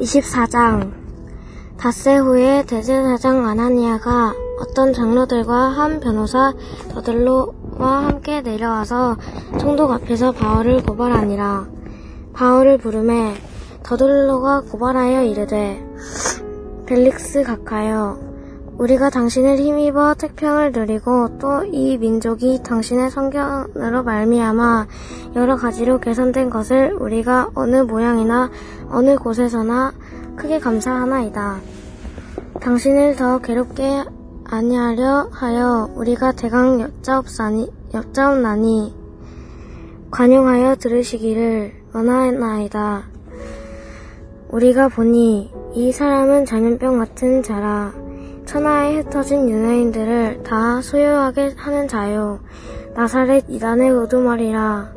24장. 닷새 후에 대제사장 아나니아가 어떤 장로들과 한 변호사 더들로와 함께 내려와서 총독 앞에서 바울을 고발하니라. 바울을 부르매 더들로가 고발하여 이르되, 벨릭스 각하여, 우리가 당신을 힘입어 택평을 누리고 또 이 민족이 당신의 선견으로 말미암아 여러 가지로 개선된 것을 우리가 어느 모양이나 어느 곳에서나 크게 감사하나이다. 당신을 더 괴롭게 아니하려 하여 우리가 대강 여짜옵나니 관용하여 들으시기를 원하나이다. 우리가 보니 이 사람은 전염병 같은 자라. 천하에 흩어진 유대인들을 다 소유하게 하는 자요, 나사렛 이단의 우두머리라.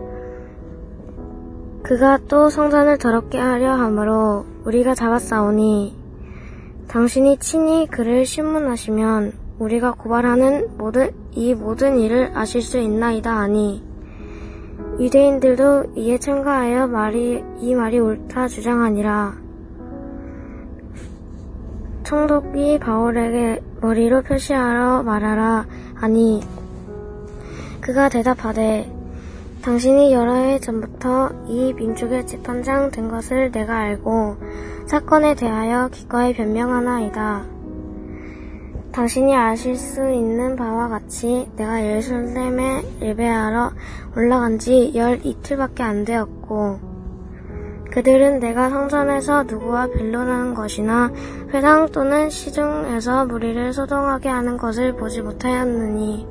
그가 또 성전을 더럽게 하려 하므로 우리가 잡았사오니, 당신이 친히 그를 신문하시면 우리가 고발하는 이 모든 일을 아실 수 있나이다 하니, 유대인들도 이에 참가하여 이 말이 옳다 주장하니라. 총독이 바울에게 머리로 표시하러 말하라 하니, 그가 대답하되, 당신이 여러 해 전부터 이 민족의 재판장 된 것을 내가 알고 사건에 대하여 기꺼이 변명하나이다. 당신이 아실 수 있는 바와 같이 내가 예루살렘에 예배하러 올라간 지 12일밖에 안 되었고, 그들은 내가 성전에서 누구와 변론하는 것이나 회당 또는 시중에서 무리를 소동하게 하는 것을 보지 못하였으니,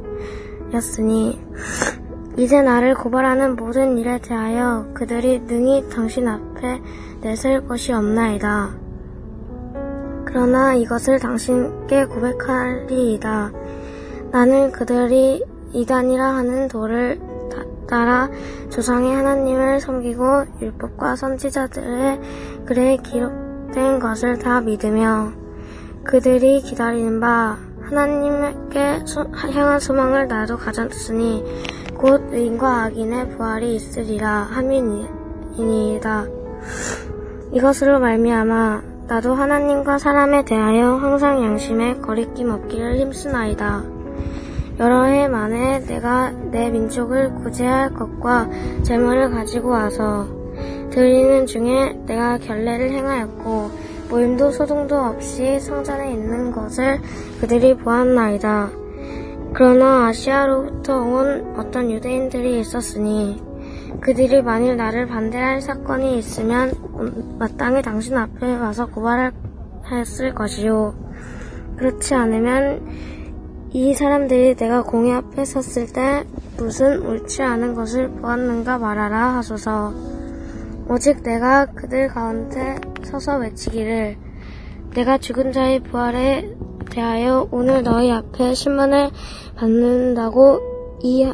이제 나를 고발하는 모든 일에 대하여 그들이 능히 당신 앞에 내설 것이 없나이다. 그러나 이것을 당신께 고백하리이다. 나는 그들이 이단이라 하는 도를 따라 조상의 하나님을 섬기고 율법과 선지자들의 글에 기록된 것을 다 믿으며 그들이 기다리는 바 하나님께 향한 소망을 나도 가졌으니 곧 의인과 악인의 부활이 있으리라 함이니이다. 이것으로 말미암아 나도 하나님과 사람에 대하여 항상 양심에 거리낌 없기를 힘쓰나이다. 여러 해 만에 내가 내 민족을 구제할 것과 제물을 가지고 와서 드리는 중에 내가 결례를 행하였고 모임도 소동도 없이 성전에 있는 것을 그들이 보았나이다. 그러나 아시아로부터 온 어떤 유대인들이 있었으니 그들이 만일 나를 반대할 사건이 있으면 마땅히 당신 앞에 와서 고발했을 것이요, 그렇지 않으면 이 사람들이 내가 공회 앞에 섰을 때 무슨 옳지 않은 것을 보았는가 말하라 하소서. 오직 내가 그들 가운데 서서 외치기를, 내가 죽은 자의 부활에 대하여 오늘 너희 앞에 신문을 받는다고 이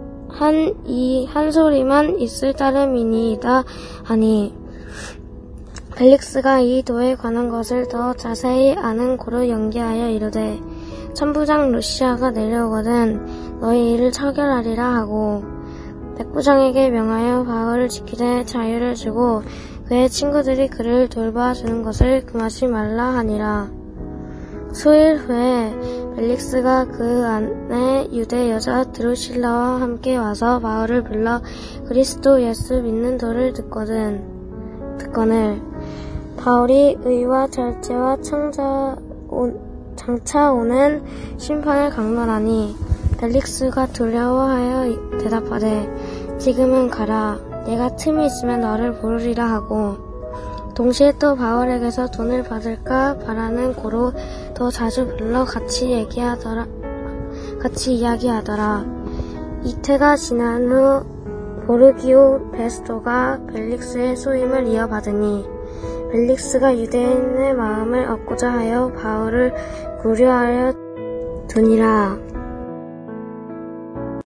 한 소리만 있을 따름이니이다 하니, 벨릭스가 이 도에 관한 것을 더 자세히 아는 고로 연기하여 이르되, 천부장 루시아가 내려오거든 너희 일을 처결하리라 하고 백부장에게 명하여 바울을 지키되 자유를 주고 그의 친구들이 그를 돌봐주는 것을 금하지 말라 하니라. 수일 후에 벨릭스가 그 안에 유대 여자 드루실라와 함께 와서 바울을 불러 그리스도 예수 믿는 도를 듣거늘 바울이 의와 절제와 장차 오는 심판을 강론하니, 벨릭스가 두려워하여 대답하되, 지금은 가라. 내가 틈이 있으면 너를 부르리라 하고, 동시에 또 바울에게서 돈을 받을까 바라는 고로 더 자주 불러 같이 이야기하더라. 이태가 지난 후 보르기오 베스토가 벨릭스의 소임을 이어받으니, 벨릭스가 유대인의 마음을 얻고자 하여 바울을 구려하여 두니라.